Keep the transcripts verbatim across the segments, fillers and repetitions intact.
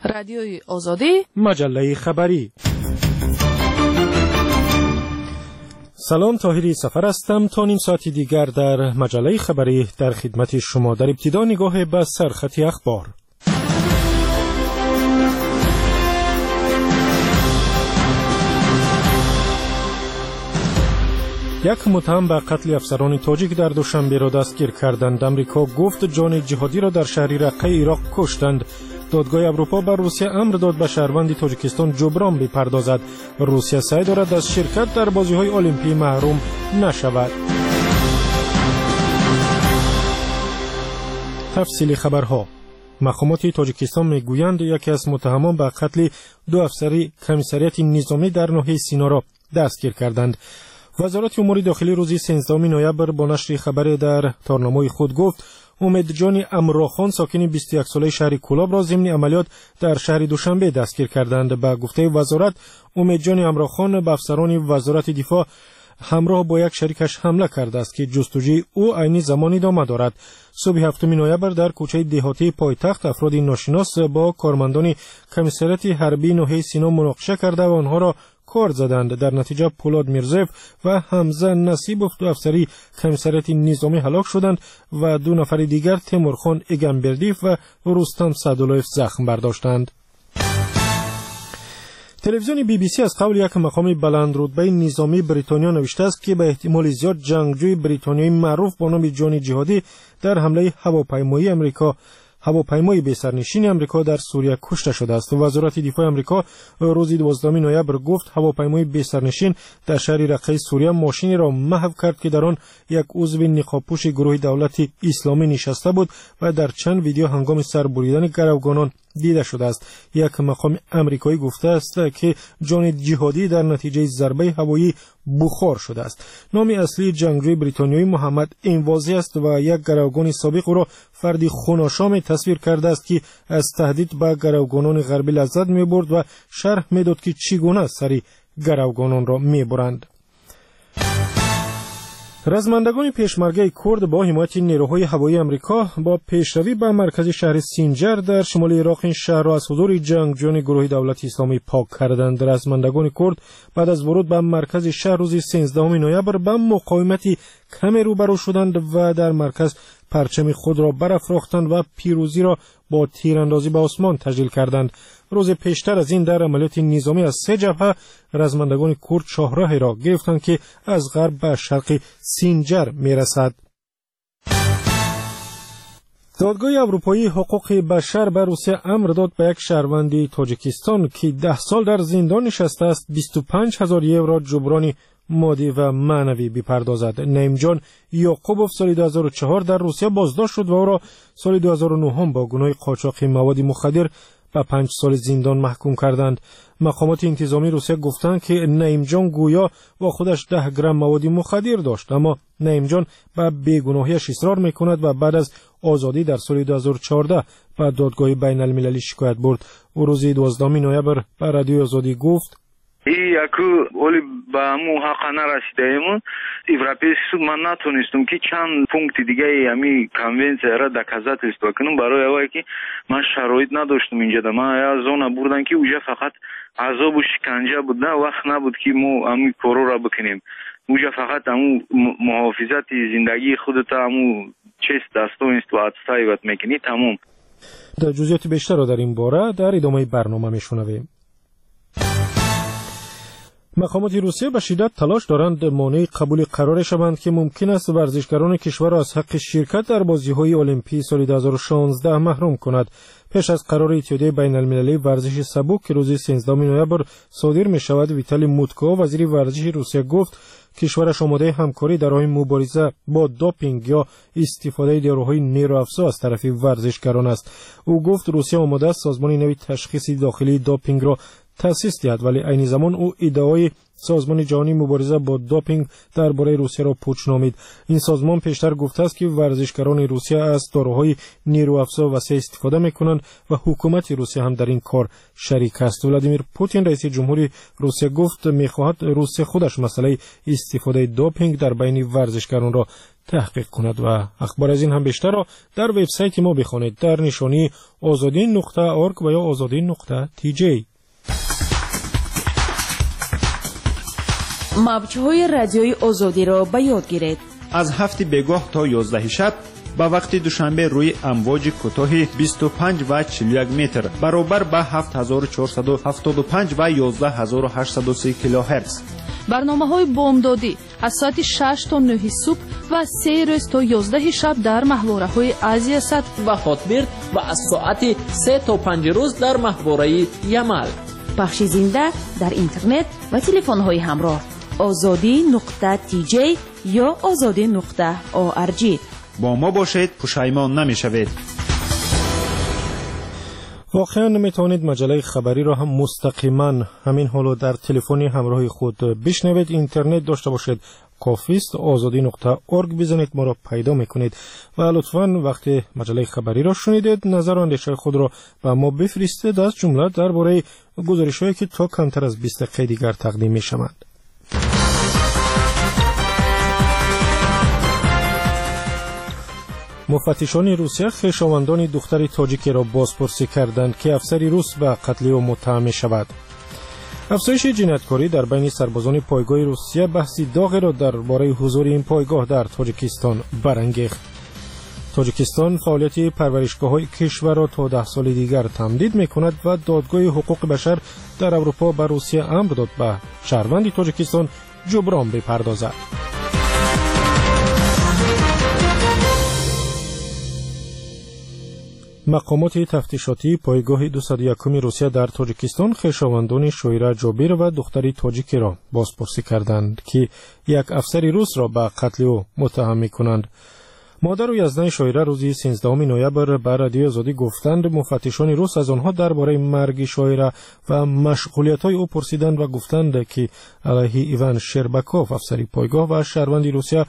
رادیوی آزادی، مجله خبری. سلام، طاهری سفر هستم. تا نیم ساعتی دیگر در مجله خبری در خدمت شما. در ابتدا نگاه به سرخط اخبار. یک متهم به قتل افسران تاجیک در دوشنبه را دستگیر کردند. امریکا گفت جان جهادی را در شهر رقه عراق کشتند. دادگاه اروپا بر روسیه امر داد به شهروند تاجیکستان جبران بپردازد. روسیه سعی دارد از شرکت در بازی‌های المپیک محروم نشود. تفصیل خبرها. مقامات تاجیکستان میگویند یکی از متهمان به قتل دو افسر کمیسریت نظامی در ناحیه سینا را دستگیر کردند. وزارت امور داخلی روز سیزدهم نوامبر با نشر خبر در تارنامه خود گفت امیدجان امراخان ساکن بیست و یک ساله شهر کولاب را ضمن عملیات در شهر دوشنبه دستگیر کردند. به گفته وزارت امیدجان امراخان به افسران وزارت دفاع همراه با یک شریکش حمله کرده است که جستجوی او عین زمان ادامه دارد. صبح هفتم نوامبر در کوچه دهاتی پایتخت افراد ناشناس با کارمندان کمیسریت حربی ناحیه سینا مناقشه کرده و آنها را کار زدند. در نتیجه پولاد میرزیف و حمزه نصیبوف دو افسری کمیسریت نظامی هلاک شدند و دو نفر دیگر تیمورخان ایگنبردیف و رستم سعداللهیف زخم برداشتند. تلویزیون بی بی سی از قول یک مقام بلند رتبه نظامی بریتانیا نوشته است که به احتمال زیاد جنگجوی بریتانیایی معروف با نام جان جهادی در حمله هواپیمایی امریکا هواپیمای بی‌سرنشین امریکا در سوریه کشته شده است. وزارت دفاع امریکا روز دوازدهم نوامبر گفت هواپیمای بی‌سرنشین در شهر رقه سوریه ماشینی را محو کرد که در آن یک عضو نقاب‌پوش گروه دولت اسلامی نشسته بود و در چند ویدیو هنگام سربریدن گروگانان دیده شده است. یک مقام امریکایی گفته است که جان جهادی در نتیجه ضربه هوایی بخار شده است. نام اصلی جنگجوی بریتانیایی محمد انوازی است و یک گروگان سابق او را فردی خوناشام تصویر کرده است که از تهدید به گروگانان غربی لذت می‌برد و شرح می‌داد که چگونه سری گروگانان را می‌برند. رزمندگان پیشمرگه کرد با حمایت نیروهای هوایی امریکا با پیشروی به مرکز شهر سینجر در شمال عراق این شهر را از حضور جنگجویان گروه دولت اسلامی پاک کردند. رزمندگان کرد بعد از ورود به مرکز شهر روز سیزدهم نوامبر به مقاومتی کمی روبرو شدند و در مرکز پرچم خود را برافراختند و پیروزی را با تیراندازی به آسمان تجلیل کردند. روز پیشتر از این در عملیات نظامی از سه جبهه رزمندگان کرد شاهراهی را گرفتند که از غرب به شرق سینجر میرسد. دادگاه اروپایی حقوق بشر به روسیه امر داد به یک شهروند تاجیکستان که ده سال در زندان نشسته است بیست و پنج هزار یورو جبران مادی و معنوی بپردازد. نعیمجان یعقوبوف سال دو هزار و چهار در روسیه بازداشت شد و او را سال دو هزار و نه با گناه قاچاق مواد مخدر به پنج سال زندان محکوم کردند. مقامات انتظامی روسیه گفتند که نعیمجان گویا با خودش ده گرم مواد مخدر داشت، اما نعیمجان به بیگناهیش اصرار میکند و بعد از آزادی در سال دو هزار و چهارده به دادگاه بین المللی شکایت برد. او روز دوازدهم نوامبر به رادیو آزادی گفت ای яку оли ба аму ҳаққа нарасидаему европейский суд ман натонистум ки чанд пункти дигаи ами конвенсияро доказательство кунам барои аввале ки ман шароит надоштум инҷода. ман аз зона бурдам ки уҷа фақат азобу шиканҷа буд, на вақт набуд ки мо ами корора бикунем. уҷа фақат аму муҳофизати зиндагии худата аму чест достоинство отстаиват мекунӣ, тамом. در جزئیات بیشتر را در این باره در ادامه برنامه میشنویم. مقامات روسیه به شدت تلاش دارند مانع قبول قرار شوند که ممکن است ورزشکاران کشور را از حق شرکت در بازی‌های المپیک سال دو هزار و شانزده محروم کند. پیش از قرار اتحادیه بین المللی ورزش سبک که روز سیزدهم نوامبر صادر می شود، ویتالی موتکو وزیر ورزش روسیه گفت کشورش آماده همکاری در راه مبارزه با دوپینگ یا استفاده داروهای نیروافزا از طرف ورزشکاران است. او گفت روسیه آماده است سازمان نوی تشخیص داخلی دوپینگ را تأسیس دهد، ولی عین زمان او ادعای سازمان جهانی مبارزه با دوپینگ درباره روسیه را پوچ نامید. این سازمان پیشتر گفته است که ورزشکاران روسیه از داروهای نیروافزا وسیع استفاده میکنند و حکومت روسیه هم در این کار شریک است. ولادیمیر پوتین رئیس جمهوری روسیه گفت میخواهد روسیه خودش مسئله استفاده دوپینگ در بین ورزشکاران را تحقیق کند. و اخبار از این هم بیشتر را در وبسایت ما بخوانید در نشانی آزادی نقطه اورگ و یا آزادی نقطه تی جی. موج‌های رادیوی آزادی را به یاد گیرید. از هفت بگاه تا یازده شب با وقت دوشنبه روی امواج کوتاه بیست و پنج و چهل و یک متر برابر با هفت هزار و چهارصد و هفتاد و پنج و یازده هزار و هشتصد و سی کیلوهرتز. برنامه‌های بامدادی از ساعت شش تا نه صبح و سه روز تا یازده شب در محوره‌های آسیا صد و هاتبرد و از ساعت سه تا پنج روز در محوره یمل. پخش زنده در اینترنت و تلفن‌های همراه. آزادی نقطه تی جی یا آزادی نقطه او ار جی. با ما باشید، پشیمان نمی‌شوید. واقعا نمیتوانید مجله خبری را هم مستقیما همین حالو در تلفنی همراه خود بشنوید. اینترنت داشته باشید، کافی است آزادی نقطه اورگ بزنید، ما را پیدا میکنید. و لطفاً وقتی مجله خبری را شنیدید نظر و اندیشه خود را به ما بفرستید، از جمله درباره گزارش‌هایی که تا کمتر از بیست دقیقه دیگر تقدیم میشوند. مفتشان روسیه خویشاوندان دختر تاجیکی را بازپرسی کردند که افسری روس به قتل او متهم شود. افزایش جنایتکاری در بین سربازان پایگاه روسیه بحثی داغ را درباره حضور این پایگاه در تاجیکستان برانگیخت. تاجیکستان فعالیت پرورشگاه‌های کشور را تا ده سال دیگر تمدید می‌کند و دادگاه حقوق بشر در اروپا به روسیه امر داد به شهروند تاجیکستان جبران بپردازد. مقامات تفتیشاتی پایگاه دویست و یک روسیه در تاجیکستان خویشاوندان شویره جابیر و دختری تاجیکی را بازپرسی کردند که یک افسر روس را به قتل او متهم می‌کنند. مادر و یزدان شویره روز سیزدهم نوامبر به رادیو آزادی گفتند مفتشان روس از آنها درباره مرگ شویره و مشغولیت‌های او پرسیدند و گفتند که علیه ایوان شرباکوف افسری پایگاه و شهروند روسیه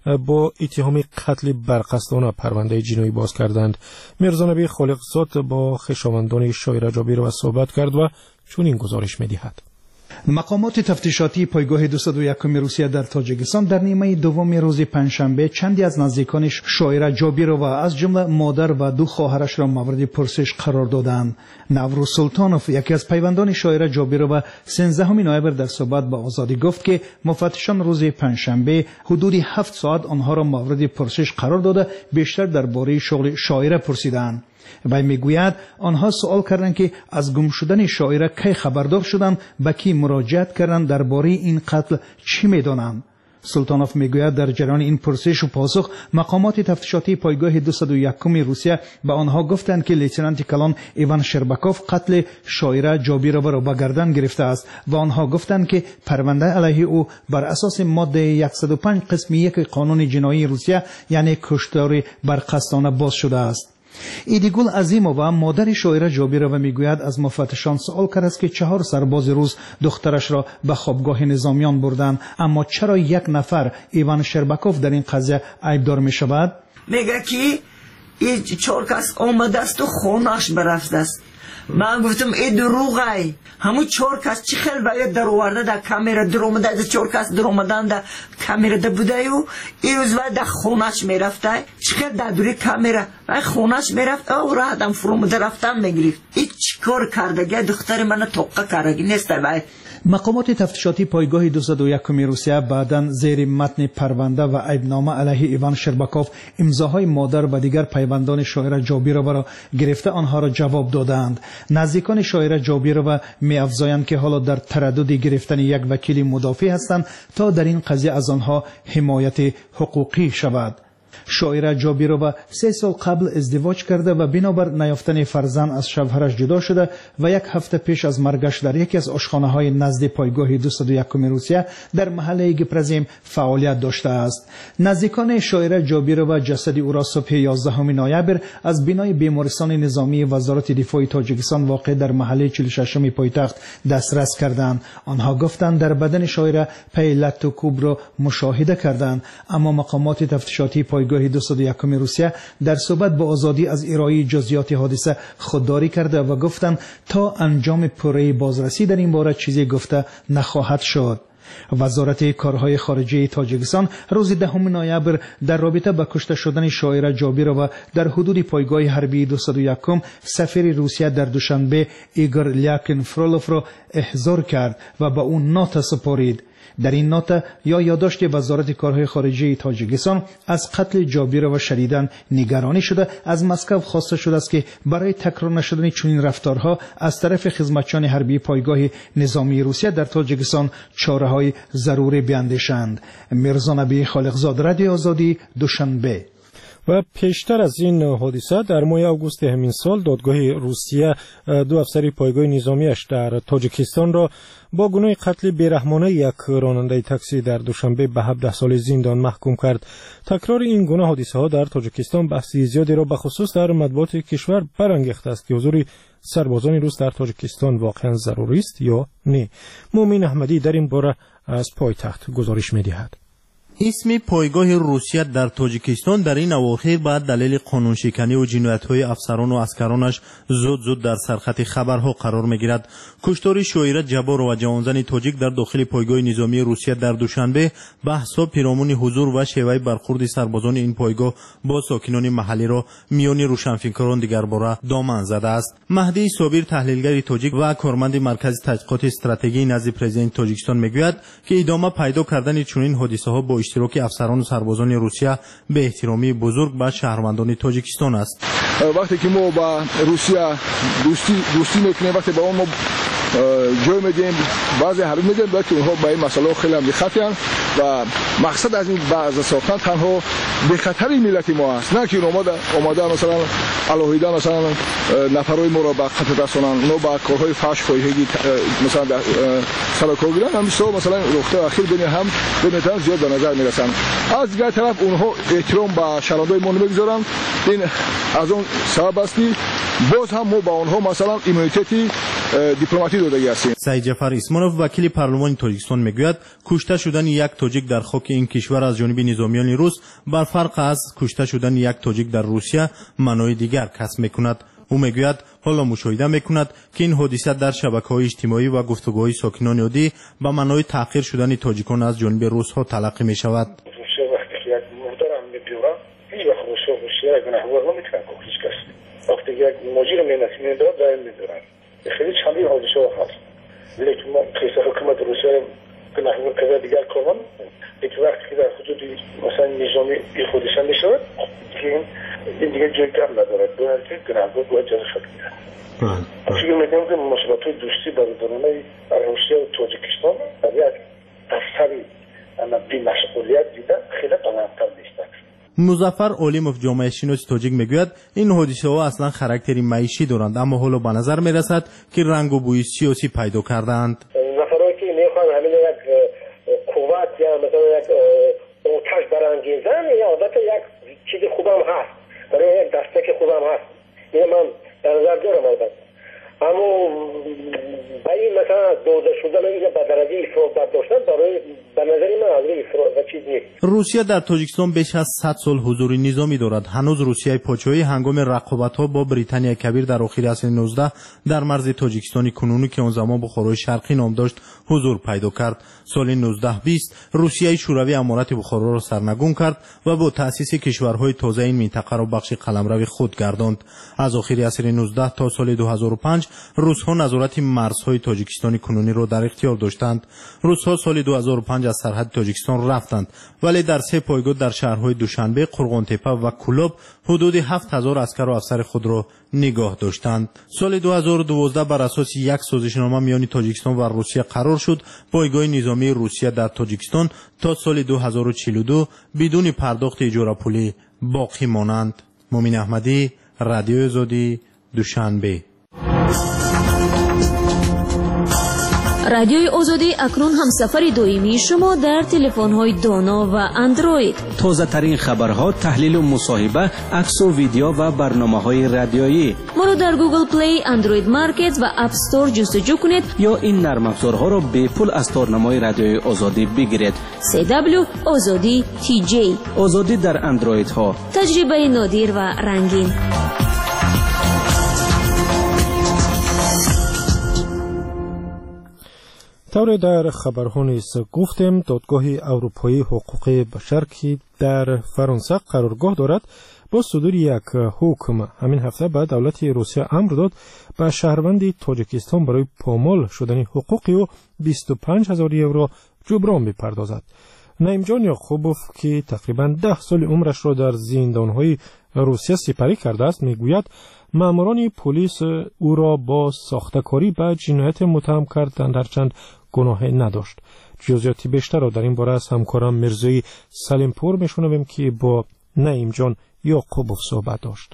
با اتهام قتل برقصدانه پرونده جنایی باز کردند. میرزا نبی خالقزاد با خویشاوندان شویره جابیر و صحبت کرد و چنین گزارش می‌دهد. مقامات تفتیشاتی پایگاه دویست و یک روسیه در تاجیکستان در نیمه دوم روز پنجشنبه چندی از نزدیکانش شویره جابیرووا از جمله مادر و دو خواهرش را مورد پرسش قرار دادند. نوروز سلطانوف یکی از پیوندان شویره جابیرووا سیزدهم نوامبر در صحبت با آزادی گفت که مفتشان روز پنجشنبه حدود هفت ساعت آنها را مورد پرسش قرار داده بیشتر درباره شغل شویره پرسیدند. وی میگوید آنها سوال کردند که از گم شدن شویره کی خبردار شدند، به کی مراجعت کردند، درباره این قتل چی میدانند. سلطانوف میگوید در جریان این پرسش و پاسخ مقامات تفتیشاتی پایگاه دویست و یک روسیه به آنها گفتند که لیتنانت کلان ایوان شرباکوف قتل شویره جابیرووا را به گردن گرفته است و آنها گفتند که پرونده علیه او بر اساس ماده صد و پنج قسم یک قانون جنایی روسیه یعنی کشتار برقصدانه باز شده است. ایدیگول عظیمووا مادر شویره جابیرووا میگوید از مفتشان سوال کرد است که چهار سرباز روس دخترش را به خوابگاه نظامیان بردند، اما چرا یک نفر ایوان شرباکوف در این قضیه عیبدار می شود؟ میگه که این چهار کس آمده است و خونش برفته است. من گفتم ای دروغه، همون چهار کس چی خیلی باید در آورده در کامیرا در اومده، از چهار کس در اومدن در کامیرا در بوده و این روز باید در خونش میرفته، چی خیلی در دوری کامیرا و خونش میرفت او را آدم فرومده رفتن میگرفت. این چی کار کردگه دختر من توقع کردگی نیست در باید. مقامات تفتیشاتی پایگاه دویست و یک روسیه بعداً زیر متن پرونده و عیبنامه علیه ایوان شرباکوف امضاهای مادر و دیگر پیوندان شویره جابیرووا را گرفته آنها را جواب دادند. نزدیکان شویره جابیرووا می‌افزایند که حالا در تردد گرفتن یک وکیل مدافع هستند تا در این قضیه از آنها حمایت حقوقی شود. شاعره جابیرووا سه سال قبل ازدواج کرده و بنابر نیافتن فرزند از شوهرش جدا شده و یک هفته پیش از مرگش در یکی از آشخانه‌های نزد پایگاه دویست و یک روسیه در محله گپرزیم فعالیت داشته است. نزدیکان شاعره جابیرووا جسد او را صبح یازدهم نوامبر از بنای بیمارستان نظامی وزارت دفاع تاجیکستان واقع در محله چهل و ششم پایتخت دسترس کردند. آنها گفتند در بدن شاعره پی لط و کوب را مشاهده کردند، اما مقامات تفتیشاتی پایگاه دویست و یک روسیه در صحبت با آزادی از ارائه جزئیات حادثه خودداری کرده و گفتند تا انجام پوره بازرسی در این باره چیزی گفته نخواهد شد. وزارت کارهای خارجه تاجیکستان روز دهم نوامبر در رابطه با کشته شدن شاعره جابیرووا در حدود پایگاه حربی دویست و یک سفیر روسیه در دوشنبه ایگور لیاکین فرولوف را احضار کرد و با اون نوت سپارید. در این نوت یا یادداشت وزارت کارهای خارجه تاجیکستان از قتل جابیرووا شدیداً نگرانی شده، از مسکو خواسته شده است که برای تکرار نشدن چنین رفتارها از طرف خدمتچیان حربی پایگاه نظامی روسیه در تاجیکستان چاره‌های ضروری بیاندیشند. میرزا نبی خالقزاد، رادیو آزادی، دوشنبه. و پیشتر از این حادثه در ماه آگوست همین سال دادگاه روسیه دو افسر پایگاه نظامیش در تاجیکستان را با گناه قتل بیرحمانه یک راننده تاکسی در دوشنبه به هفده سال زندان محکوم کرد. تکرار این گونه حادثه ها در تاجیکستان بحث زیادی را به خصوص در مطبوعات کشور برانگیخته است که حضور سربازان روس در تاجیکستان واقعا ضروری است یا نه. مومن احمدی در این باره از پایتخت گزارش می‌دهد. اسم پایگاه روسیه در تاجیکستان در این اواخر بعد دلیل قانون شکنی و جنایت‌های افسران و عسکرانش زود زود در سرخط خبرها قرار می‌گیرد. کشتار شاعره جبار و جوانزن تاجیک در داخل پایگاه نظامی روسیه در دوشنبه بحث‌ها پیرامون حضور و شیوه برخورد سربازان این پایگاه با ساکنان محلی را میان روشنفکران دیگرباره دامن زده است. مهدی صابر، تحلیلگر تاجیک و کارمند مرکز تحقیقات استراتژی نزد پرزیدنت تاجیکستان میگوید که ادامه پیدا کردن چنین حادثه‌ها با اشتراک افسران و سربازان روسیه به احترامی بزرگ به شهروندان تاجیکستان است. وقتی که ما با روسیه دوستی دوستی میکنیم، وقتی با اون ما جای میدیم، بعضی حرف میدیم، وقتی اونها با این مسئله خیلی هم دقیقن و مقصد از این بعض ساختن تنها به خطر ملت ما است، نه که اومده اومده مثلا الهیدا مثلا نفرای ما را به خطر رسانن، اونها با کارهای فحش فاحشگی مثلا سر کار گیرن، همیشه مثلا رخته اخیر بین هم بینتن زیاد به نظر میرسن. از دیگر طرف اونها احترام به شهروندای ما نمیگذارن. این از اون سبب است که باز هم ما با اونها مثلا ایمونیتتی دیپلماتی داده هستیم. سعید جعفر اسمانوف، وکیل پارلمان تاجیکستان میگوید کشته شدن یک تاجیک در خاک این کشور از جانب نظامیان روس بر فرق از کشته شدن یک تاجیک در روسیه معنای دیگر کسب میکند. او میگوید حالا مشاهده میکند که این حادثه در شبکه‌های اجتماعی و گفتگوهای ساکنان عادی به معنای تحقیر شدن تاجیکان از جانب روس ها تلقی میشود. وقتی یک مجیر مینت میداد دائم میدارن خیلی چندین حادثه هست، لیکن ما کیس حکومت روسیه که نحوه کذا دیگر کنن یک وقت که در حدود مثلا نظامی این حادثه میشود که این دیگه جای کم ندارد، باید که گناهگار باید جزا شد میاد. فکر میکنم که مشکلات دوستی برادرانه روسیه و تاجیکستان در یک افسری بی مسئولیت دیده خیلی قلمتر نیستند. مظفر علیموف، جامعه شناس تاجیک میگوید این حادثه ها اصلا خاراکتری معیشی دارند، اما حالا به نظر میرسد که رنگ و بوی سیاسی پیدا کردند. نفرایی که میخوان همین یک قوت یا مثلا یک آتش برانگیزن یا البته یک چیز خوبم هست، برای یک دستک خوبم هست، این من در نظر دارم البته، اما برای مثلا دوزه شدن اینجا به درجه افراط برداشتن برای به نظر من از افراط و چیز نیست. روسیه در تاجیکستان بیش از صد سال حضور نظامی دارد. هنوز روسیه پادشاهی هنگام رقابت‌ها با بریتانیا کبیر در آخر عصر نوزدهم در مرز تاجیکستان کنونی که آن زمان بخارای شرقی نام داشت حضور پیدا کرد. سال نوزده بیست روسیه شوروی امارت بخارا را سرنگون کرد و با تأسیس کشورهای تازه این منطقه را بخش قلمرو خود گرداند. از آخر عصر نوزدهم تا سال دو هزار و پنج روس‌ها نظارت مرزهای تاجیکستان کنونی را در اختیار داشتند. روس‌ها سال دو هزار و پنج از سرحد تاجیکستان رفتند، ولی در سه پایگاه در شهرهای دوشنبه، قرغانتپه و کولوب حدود هفت هزار عسکر و افسر خود را نگاه داشتند. سال دو هزار و دوازده بر اساس یک سازشنامه میان تاجیکستان و روسیه قرار شد پایگاه نظامی روسیه در تاجیکستان تا سال دو هزار و چهل و دو بدون پرداخت اجاره پولی باقی مانند. مومن احمدی، رادیو آزادی، دوشنبه. رادیوی آزادی اکنون همسفر دائمی شما در تلفن‌های دانا و اندروید. تازه ترین خبرها، تحلیل و مصاحبه، عکس و ویدیو و برنامه‌های رادیویی. ما را در گوگل پلی، اندروید مارکت و اپ استور جستجو کنید یا این نرم افزارها را به پول از تارنمای رادیوی آزادی بگیرید. سی دبلیو آزادی تی جی. آزادی در اندروید ها. تجربه نادر و رنگین. طور در خبرها نیز گفتیم دادگاه اروپایی حقوق بشر که در فرانسه قرارگاه دارد با صدور یک حکم همین هفته بعد دولت روسیه امر داد به شهروند تاجیکستان برای پامال شدن حقوقی و بیست و پنج هزار یورو جبران بپردازد. نعیم جان یعقوبوف که تقریبا ده سال عمرش را در زندانهای روسیه سپری کرده است میگوید ماموران پلیس او را با ساخته‌کاری به جنایت متهم کردند هرچند گناهی نداشت. جزئیات بیشتر را در این باره از همکارم مرزایی سلیمپور میشنویم که با نعیم جان یعقوبوف صحبت داشت.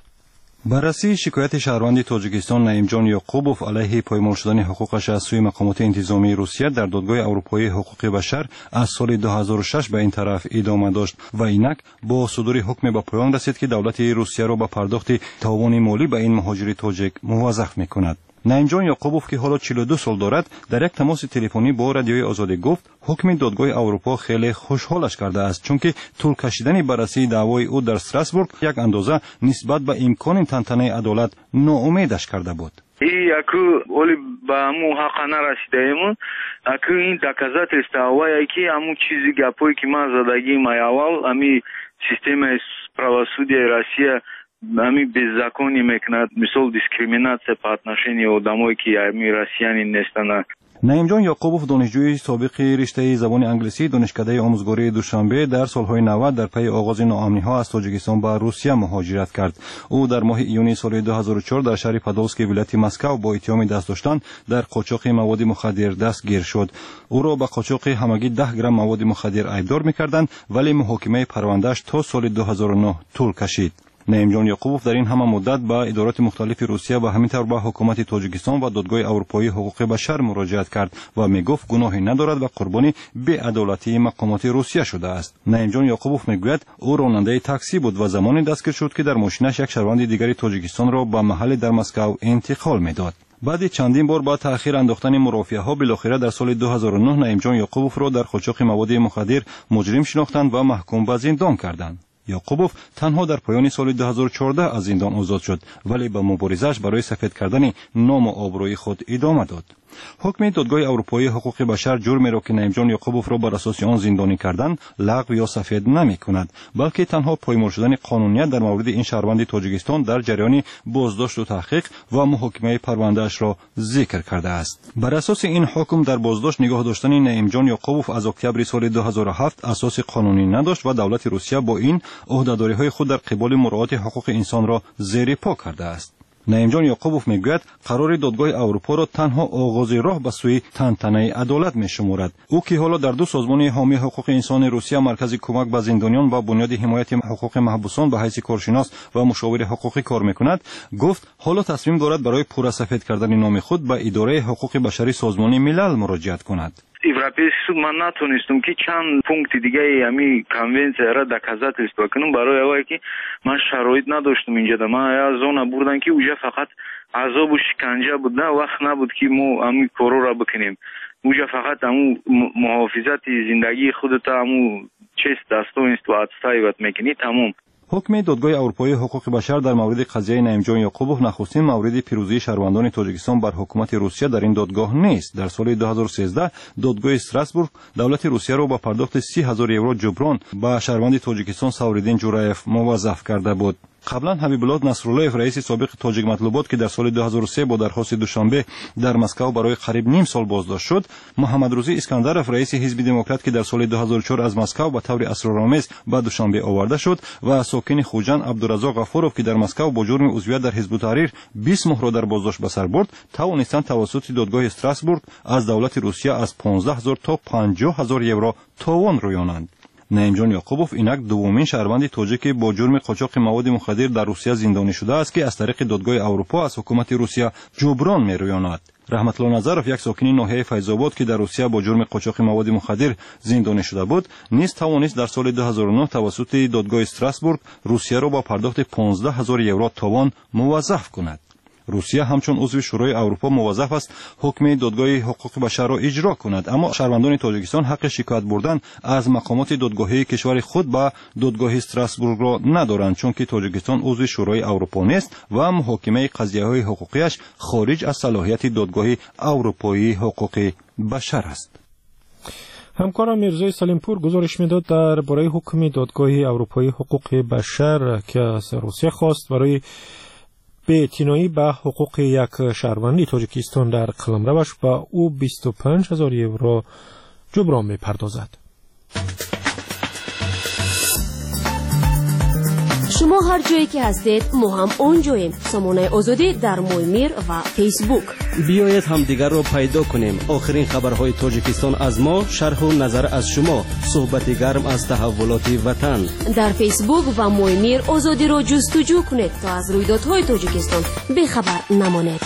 بررسی شکایت شهروند تاجیکستان نعیم جان یعقوبوف علیه پایمال شدن حقوقش از سوی مقامات انتظامی روسیه در دادگاه اروپایی حقوق بشر از سال دو هزار و شش به این طرف ادامه داشت و اینک با صدور حکم به پایان رسید که دولت روسیه را به پرداخت تاوان مالی به این مهاجر تاجیک موظف می‌کند. نعیم جان یعقوبوف که حالا چهل و دو سال دارد در یک تماس تلفنی با رادیوی آزادی گفت حکم دادگاه اروپا خیلی خوشحالش کرده است چون که طول کشیدن بررسی دعوای او در استراسبورگ یک اندازه نسبت به امکان تنتنه عدالت ناامیدش کرده بود. ای اکو اولی با امو حق نرسیدیم اکو این доказательство اوایی که امو چیزی گپوی که ما زدگی ما اول امی سیستم правосудия روسیه امی беззаконие میکند، مثل دیسکریمیناسیون по отношению آدمایی که امی روسیانی نیستند. نعیم جان یعقوبوف دانشجوی سابق رشته زبان انگلیسی دانشکده آموزگاری دوشنبه در سالهای نود در پی آغاز ناامنی‌ها از تاجیکستان به روسیه مهاجرت کرد. او در ماه ایونی سال دو هزار و چهار در شهر پادولسک ولایت مسکو با اتهام دست داشتن در قاچاق مواد مخدر دستگیر شد. او را به قاچاق همگی ده گرم مواد مخدر ایبدار می‌کردند ولی محاکمه پرونده‌اش تا سال دو هزار و نه طول کشید. نعیم جان یعقوبوف در این همه مدت به ادارات مختلف روسیه و همینطور به حکومت تاجیکستان و دادگاه اروپایی حقوق بشر مراجعت کرد و میگفت گناهی ندارد و قربانی بی‌عدالتی مقامات روسیه شده است. نعیم جان یعقوبوف میگوید او راننده تاکسی بود و زمانی دستگیر شد که در ماشینش یک شهروند دیگری تاجیکستان را به محل در مسکو انتقال میداد. بعد چندین بار با تأخیر انداختن مرافعه ها بالاخره در سال دو هزار و نه نعیم جان یعقوبوف را در قاچاق مواد مخدر مجرم شناختند و محکوم به زندان کردند. یعقوبوف تنها در پایان سال دو هزار و چهارده از زندان آزاد شد ولی به مبارزه‌اش برای سفید کردن نام و آبروی خود ادامه داد. حکم دادگاه اروپایی حقوق بشر جرمی را که نعیم جان یعقوبوف را بر اساس آن زندانی کردن لغو یا سفید نمی‌کند بلکه تنها پایمال شدن قانونیت در مورد این شهروند تاجیکستان در جریان بازداشت و تحقیق و محاکمه پرونده‌اش را ذکر کرده است. بر اساس این حکم در بازداشت نگاه داشتن نعیم جان یعقوبوف از اکتبر سال دو هزار و هفت اساس قانونی نداشت و دولت روسیه با این عهده‌داری‌های خود در قبال مراعات حقوق انسان را زیر پا کرده است. نعیم جان یعقوبوف میگوید قرار دادگاه اروپا را تنها آغاز راه به سوی تنتنه عدالت میشمارد. او که حالا در دو سازمان حامی حقوق انسان روسیه مرکز کمک به زندانیان و بنیاد حمایت حقوق محبوسان به حیث کارشناس و مشاور حقوقی کار میکند گفت حالا تصمیم دارد برای پورسفید کردن نام خود به اداره حقوق بشری سازمان ملل مراجعت کند. Европейский суд من نتونستم که چند پونکت دیگه امی کنونسیا را доказательство کنم برای اولی که من شرایط نداشتم اینجا ده من از زون بردن که اونجا فقط عذاب و شکنجه بود نه وقت نبود که ما امی کارو را بکنیم اونجا فقط امو محافظت زندگی خودت امو چیست دستوینست و اتستایوت میکنی تمام. حکم دادگاه اروپایی حقوق بشر در مورد قضیه نعیم جان یعقوبوف نخستین مورد پیروزی شهروندان تاجیکستان بر حکومت روسیه در این دادگاه نیست. در سال دو هزار و سیزده دادگاه استراسبورگ دولت روسیه را با پرداخت سی هزار یورو جبران به شهروند تاجیکستان سوریدین جورایف موظف کرده بود. قبلا حبیب الله نصرالله رئیس سابق تاجیک مطلوبات که در سال دو هزار و سه با درخواست دوشنبه در مسکو برای قریب نیم سال بازداشت شد، محمد روزی اسکندرов رئیس حزب دموکرات که در سال دو هزار و چهار از مسکو به طور اسرارآمیز به دوشنبه آورده شد و ساکن خوجند عبدالرزاق غفورov که در مسکو با جرم عضویت در حزب التحریر بیست ماه را در بازداشت به سر برد، توانستند توسط دادگاه استراسبورگ از دولت روسیه از پانزده هزار تا پنجاه هزار یورو تاوان رویانند. نعیمجان یعقوبوف اینک دومین شهروند تاجیک با جرم قاچاق مواد مخدر در روسیه زندانی شده است که از طریق دادگاه اروپا از حکومت روسیه جبران می‌رویاند. رحمت الله نظرов یک ساکن ناحیه فیض‌آباد که در روسیه با جرم قاچاق مواد مخدر زندانی شده بود، نیز توانست در سال دو هزار و نه توسط دادگاه استراسبورگ روسیه را با پرداخت پانزده هزار یورو تاوان موظف کند. روسیه همچون عضو شورای اروپا موظف است حکم دادگاه حقوق بشر را اجرا کند، اما شهروندان تاجیکستان حق شکایت بردن از مقامات دادگاهی کشور خود به دادگاه استراسبورگ را ندارند، چون که تاجیکستان عضو شورای اروپا نیست و محاکمه قضیه‌های حقوقیش خارج از صلاحیت دادگاه اروپایی حقوق بشر است. همکارم میرزای سلیمپور گزارش میداد درباره حکم دادگاه اروپایی حقوق بشر که از روسیه خواست برای به اعتنایی به حقوق یک شهروندی تاجیکستان در قلمروش با او بیست و پنج هزار یورو جبران می‌پردازد. شما هر جایی که هستید ما هم اونجاییم. سامانه آزادی در مویمیر و فیسبوک. بیایید همدیگر را پیدا کنیم. آخرین خبرهای تاجیکستان از ما، شرح و نظر از شما، صحبت گرم از تحولات وطن. در فیسبوک و مویمیر آزادی را جستجو کنید تا از رویدادهای تاجیکستان بخبر نمانید.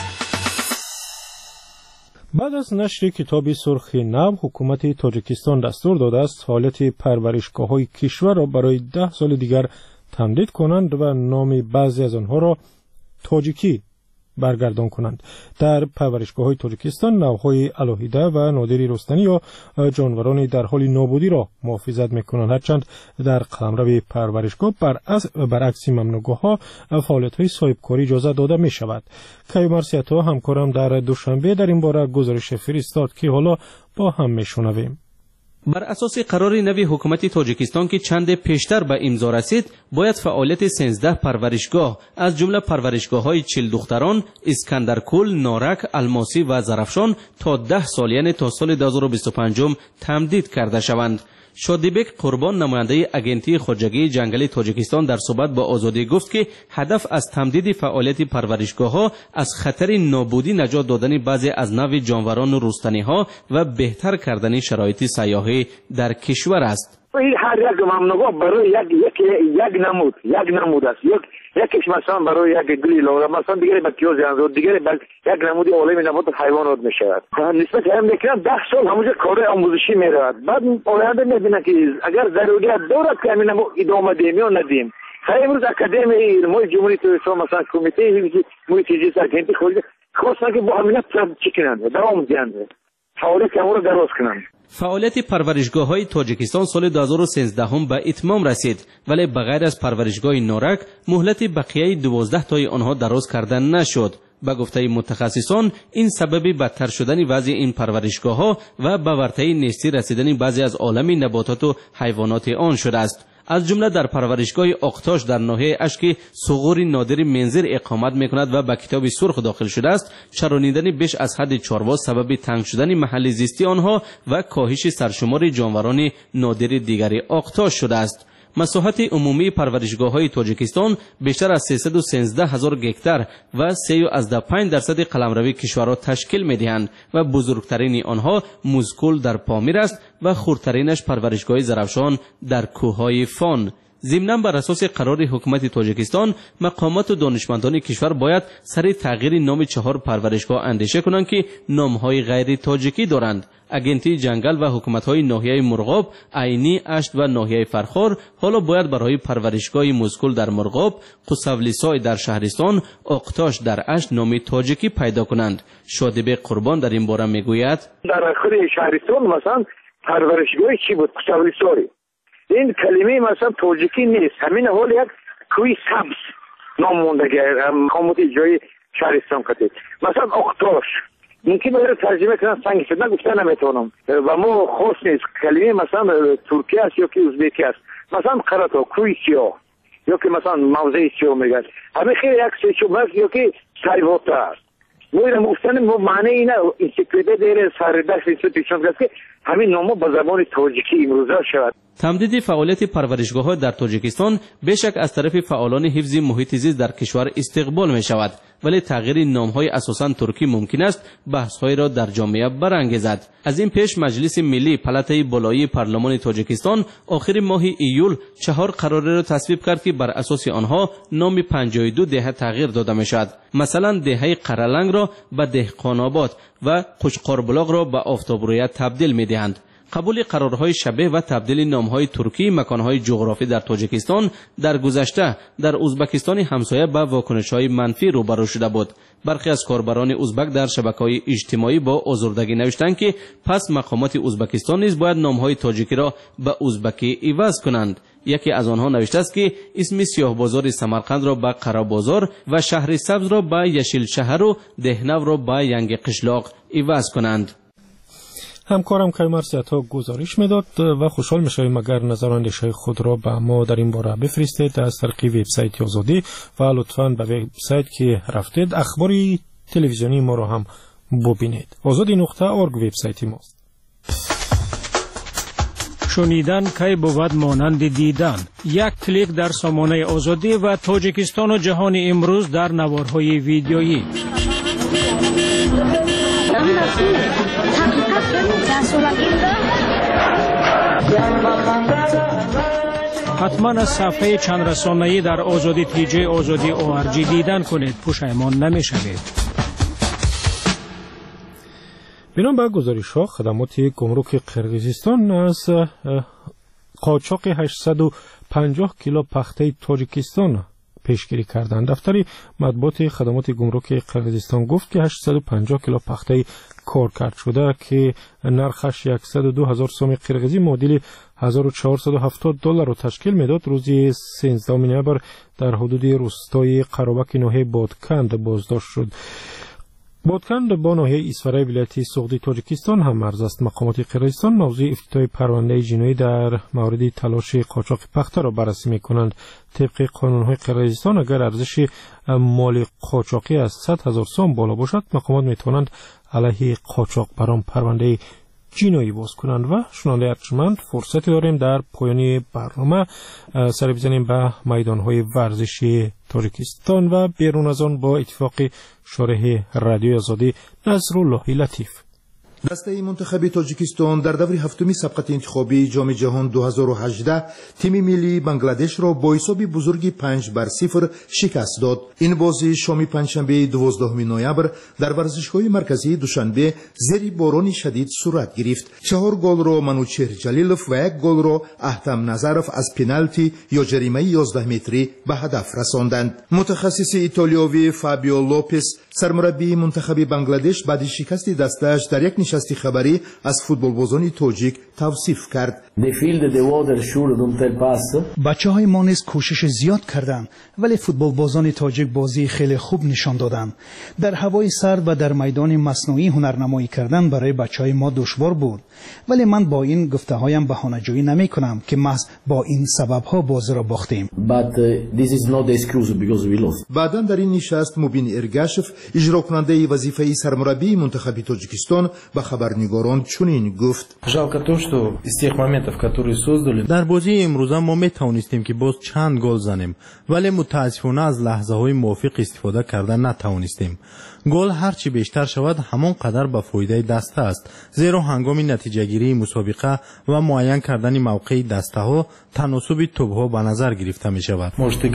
بعد از نشر کتاب سرخ نو، حکومت تاجیکستان دستور داده است فعالیت پرورشگاه‌های کشور را برای ده سال دیگر تمدید کنند و نام بعضی از آنها را تاجیکی برگردان کنند. در پرورشگاه‌های تاجیکستان نوع‌های الهیده و نادری رستنی یا جانوران در حال نابودی را محافظت می‌کنند، هرچند در قلمرو پرورشگاه برعکس ممنوعگاه‌ها فعالیت‌های صاحبکاری اجازه داده می‌شود. کیومرسیتا همکارم در دوشنبه در این باره گزارش فرستاد که حالا با هم می‌شنویم. بر اساس قرار نوی حکومت تاجیکستان که چند پیشتر به امضا رسید، باید فعالیت سیزده پرورشگاه از جمله پرورشگاه‌های چل دختران، اسکندرکل، نارک، الماسی و زرفشان تا ده سال یعنی تا سال دو هزار و بیست و پنج تمدید کرده شوند. شادیبک قربان نماینده اگنتی خواجگی جنگلی تاجیکستان در صحبت با آزادی گفت که هدف از تمدید فعالیت پرورشگاه‌ها از خطر نابودی نجات دادن بعضی از نوع جانوران رستنی‌ها و بهتر کردن شرایط سیاحی در کشور است. این هر یک ممنوع برای یک یک یک نمود یک نمود است. یک یکیش مثلا برای یک گلی لورا مثلا دیگری به کیوز انزو دیگری به یک نمود عالم نبات حیوانات میشود. نسبت هم میکنم ده سال همونجا کار آموزشی میرود. بعد آینده میبینه که اگر ضروریت دارد که همین ادامه دیم یا ندیم. خیلی امروز اکادمی علم جمهوری تاجیکستان مثلا کمیته محیط زیست اگنتی خود خواستن که با همین چی کنند دوام دهند. فعالیت همون رو دراز کنند. فعالیت پرورشگاه‌های تاجیکستان سال دو هزار و سیزده هم به اتمام رسید، ولی بغیر از پرورشگاه نارک مهلت بقیه دوازده تای آنها دراز کردن نشد. به گفته متخصصان این سبب بدتر شدن وضع این پرورشگاه‌ها و به ورطه نیستی رسیدن بعضی از عالم نباتات و حیوانات آن شده است. از جمله در پرورشگاه آقتاش در ناحیه اشک صغور نادر منظر اقامت میکند و به کتاب سرخ داخل شده است، چرانیدن بیش از حد چاروا سبب تنگ شدن محل زیستی آنها و کاهش سرشمار جانوران نادر دیگر آقتاش شده است. مساحت عمومی پرورشگاه‌های تاجیکستان بیشتر از سیصد و سیزده هزار گکتار و سه و پنج درصد قلمرو کشور را تشکیل می‌دهند و بزرگترین آنها موزکل در پامیر است و خردترینش پرورشگاه زرفشان در کوههای فان. ضمناً بر اساس قرار حکومت تاجیکستان مقامات و دانشمندان کشور باید سر تغییر نام چهار پرورشگاه اندیشه کنند که نام‌های غیر تاجیکی دارند. اگنتی جنگل و حکومت‌های ناحیه مرغاب، عینی، اشت و ناحیه فرخار حالا باید برای پرورشگاه موزکل در مرغاب، قصولیسای در شهرستان، آقتاش در اشت نام تاجیکی پیدا کنند. شادیبه قربان در این باره میگوید در آخر شهرستان مثلا پرورشگاه چی بود؟ قصولیسای. این کلمه مثلا تاجیکی نیست، همین حال یک کوی سبز نام موندگی مقامات جای شهرستان کتید. مثلا آقتاش ممکن باید ترجمه کنم سنگ شد نگفتن نمیتونم و ما خاص نیست کلمه مثلا ترکی است یا که ازبکی است. مثلا قراتو کوی سیاه یا که مثلا موضع چیو میگن همین خیلی یک سیچو بس یا که سایوتا مویره مفتن مو معنی اینا انسیکلیده دیره سردخ انسیکلیشن که همین نامو با زبان تاجیکی امروزه شود. تمدید فعالیت پرورشگاه‌ها در تاجیکستان بیشک از طرف فعالان حفظ محیط زیست در کشور استقبال می شود، ولی تغییر نام‌های اساساً ترکی ممکن است بحث‌های را در جامعه برانگیزد. از این پیش مجلس ملی پلاتای بالایی پارلمان تاجیکستان آخر ماه ایول چهار قراره را تصویب کرد که بر اساس آنها نام پنجاه و دو دهه تغییر داده می شود. مثلا دهه قرلنگ را به دهقان‌آباد و قشقاربلاغ را به آفتابرویت تبدیل می دهند. قبول قرارهای شبیه و تبدیل نامهای ترکی مکانهای جغرافی در تاجیکستان در گذشته در ازبکستان همسایه با واکنش‌های منفی روبرو شده بود. برخی از کاربران ازبک در شبکه‌های اجتماعی با آزردگی نوشتند که پس مقامات ازبکستان نیز باید نامهای تاجیکی را به ازبکی عوض کنند. یکی از آنها نوشته است که اسم سیاه بازار سمرقند را به قرا بازار و شهر سبز را به یشیل شهر و دهنو را به ینگ قشلاق عوض کنند. همکارم کیمر سیاتا گزارش میداد و خوشحال میشویم اگر نظر و اندیشه خود را به ما در این باره بفرستید از طریق وبسایت آزادی و لطفاً به وبسایت که رفتید اخباری تلویزیونی ما را هم ببینید. آزادی نقطه ارگ وبسایت ماست. شنیدن کی بود مانند دیدن. یک کلیک در سامانه آزادی و تاجیکستان و جهان امروز در نوارهای ویدیویی. حتما از صفحه چند رسانه‌ای در آزادی تی جی آزادی او آر جی دیدن کنید، پشیمان نمی‌شوید. بنا به گزارش‌ها خدمات گمرک قرقیزستان از قاچاق هشتصد و پنجاه کیلو پخته تاجیکستان پیشگیری کردند. دفتر مطبوعات خدمات گمرک قرقیزستان گفت که هشتصد و پنجاه کیلو پخته کارکرد شده که نرخش صد و دو هزار سوم قرقیزی معادل هزار و چهارصد و هفتاد دلار را تشکیل میداد. روز سیزدهم نوامبر در حدود روستای قرابک ناحیه بادکند بازداشت شد. بادکند با ناحیه ایسفرای ولایت سغدی تاجیکستان هم مرز است. مقامات قرقیزستان موضوع افتتاح پرونده جنایی در مورد تلاش قاچاق پخته را بررسی میکنند. طبق قانون‌های قرقیزستان اگر ارزش مال قاچاقی از صد هزار سوم بالا باشد مقامات میتوانند علیه قاچاق بران پرونده جنایی باز کنند. و شنونده ارجمند فرصتی داریم در پایان برنامه سر بزنیم به میدانهای ورزشی تاجیکستان و بیرون از آن با اتفاق شارح رادیوی آزادی نصرالله لطیف. دسته منتخب تاجیکستان در دور هفتمی سبقت انتخابی جام جهان دو هزار و هجده تیم ملی بنگلادش را با حساب بزرگی پنج بر صفر شکست داد. این بازی شام پنجشنبه دوازدهم نوامبر در ورزشگاه مرکزی دوشنبه زیر باران شدید صورت گرفت. چهار گل را منوچهر جلیلوف و یک گل را احتم نظرف از پنالتی یا جریمه یازده متری به هدف رساندند. متخصص ایتالیایی فابیو لوپس سرمربی منتخب بنگلادش بعد شکست دستش در یک نشست خبری از فوتبالبازان تاجیک توصیف کرد. بچه‌های ما نیز کوشش زیاد کردند ولی فوتبالبازان تاجیک بازی خیلی خوب نشان دادند. در هوای سرد و در میدان مصنوعی هنرنمایی کردن برای بچه‌های ما دشوار بود، ولی من با این گفته‌هایم بهانه‌جویی نمی‌کنم که محض با این سبب‌ها بازی را باختیم. بعداً در این نشست مبین ارگاشف اجرا کننده وظیفه سرمربی منتخب تاجیکستان به خبرنگاران چنین گفت: در بازی امروز ما می توانستیم که باز چند گل زنیم ولی متاسفانه از لحظه های موافق استفاده کردن نتوانستیم. گل هرچی بیشتر شود همان قدر به فایده دسته است، زیرا هنگام نتیجه گیری مسابقه و معین کردن موقع دسته ها تناسب توپ ها به نظر گرفته می شود.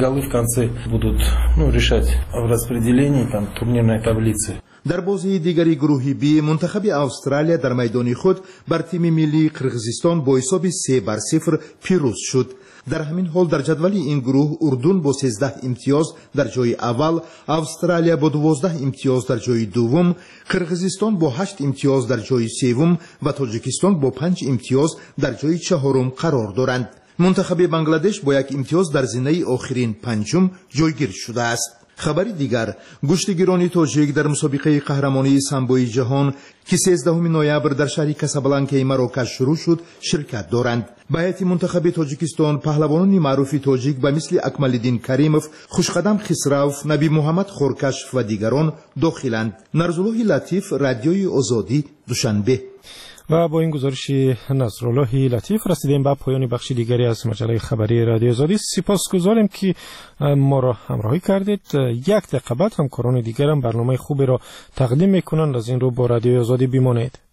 در بازی دیگری گروه بی منتخب استرالیا در میدان خود بر تیم ملی قرقیزستان با حساب سه بر صفر پیروز شد. در همین حال در جدول این گروه اردن با سیزده امتیاز در جای اول، استرالیا با دوازده امتیاز در جای دوم، قرقیزستان با هشت امتیاز در جای سوم و تاجیکستان با پنج امتیاز در جای چهارم قرار دارند. منتخب بنگلادش با یک امتیاز در زینه آخرین پنجم جایگیر شده است. خبری دیگر، گشتگیران تاجیک در مسابقه قهرمانی سامبوی جهان که سیزدهم نوامبر در شهر کاسابلانکا مراکش شروع شد شرکت دارند. به هیئت منتخب تاجیکستان پهلوانان معروف تاجیک به مثل اکمالالدین کریموف، خوشقدم خسروف، نبی محمد خورکشف و دیگران داخلند. نرزالله لطیف، رادیوی آزادی، دوشنبه. و با این گزارش نصرالله لطیف رسیدیم به پایان بخش دیگری از مجله خبری رادیو آزادی. سپاسگزاریم که ما را همراهی کردید. یک دقیقه بعد همکاران دیگر هم برنامه خوبی را تقدیم میکنند. از این رو با رادیو آزادی بمانید.